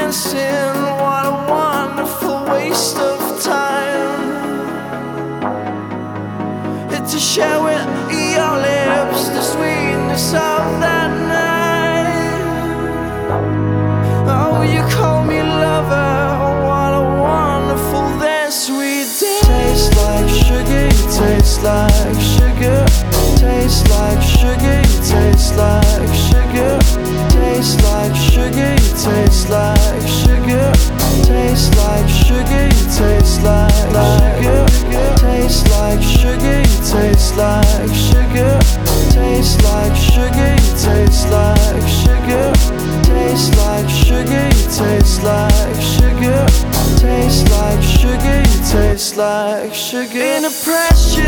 dancing. What a wonderful waste of time. To share with your lips the sweetness of that night. Oh, you call me lover. What a wonderful then sweet day. Taste like sugar, you taste like sugar. Taste like sugar, you taste like sugar. Taste like sugar, you taste like sugar. Taste like sugar, you taste like sugar. Taste like sugar, you taste like sugar. Taste like sugar, you taste like sugar. Taste like sugar, you taste like sugar. Taste like sugar, you taste like sugar. In a pressure